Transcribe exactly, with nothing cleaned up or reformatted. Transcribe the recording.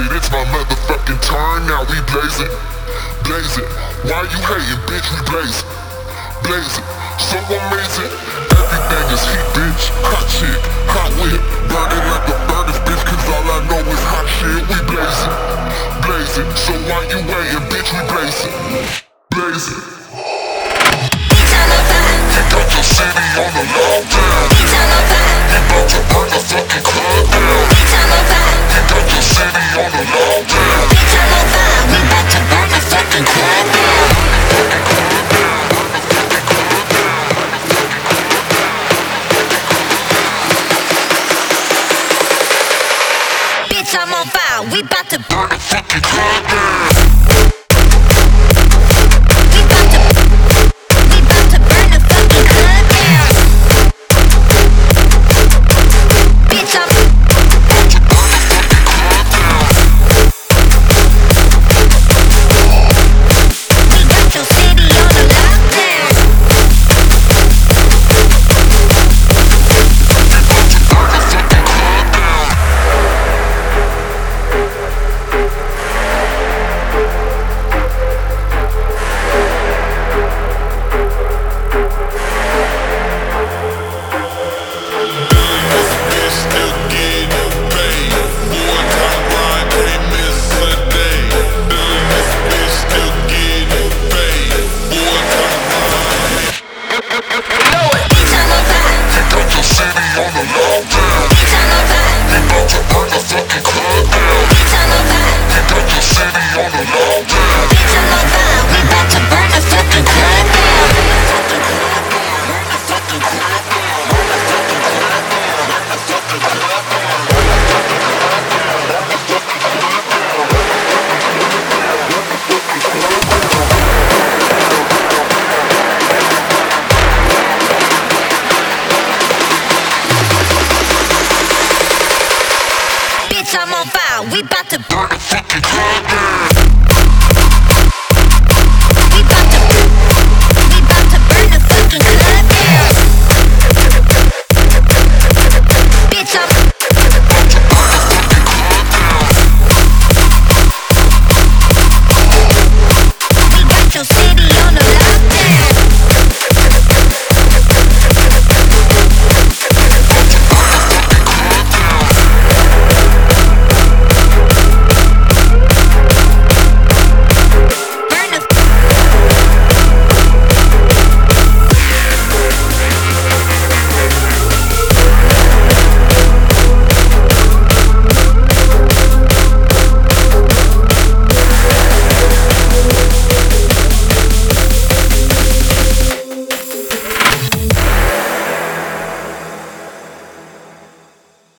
it, it's my motherfucking turn. Now we blaze it, blaze it. Why you hating, bitch? We blaze it, blaze it. So amazing, everything is heat, bitch. Hot chick, hot whip, burning like a furnace, bitch. Cause all I know is hot shit. We blaze it, blaze it. So why you hating, bitch? We blaze it, blaze it. You got your city on the lockdown. You about to burn the fucking club down. You got your city on the lockdown. We about to burn the fucking club down. Bitch, I'm on fire. We about to burn the fucking club down. I'm on fire. We about to burn the fucking club down.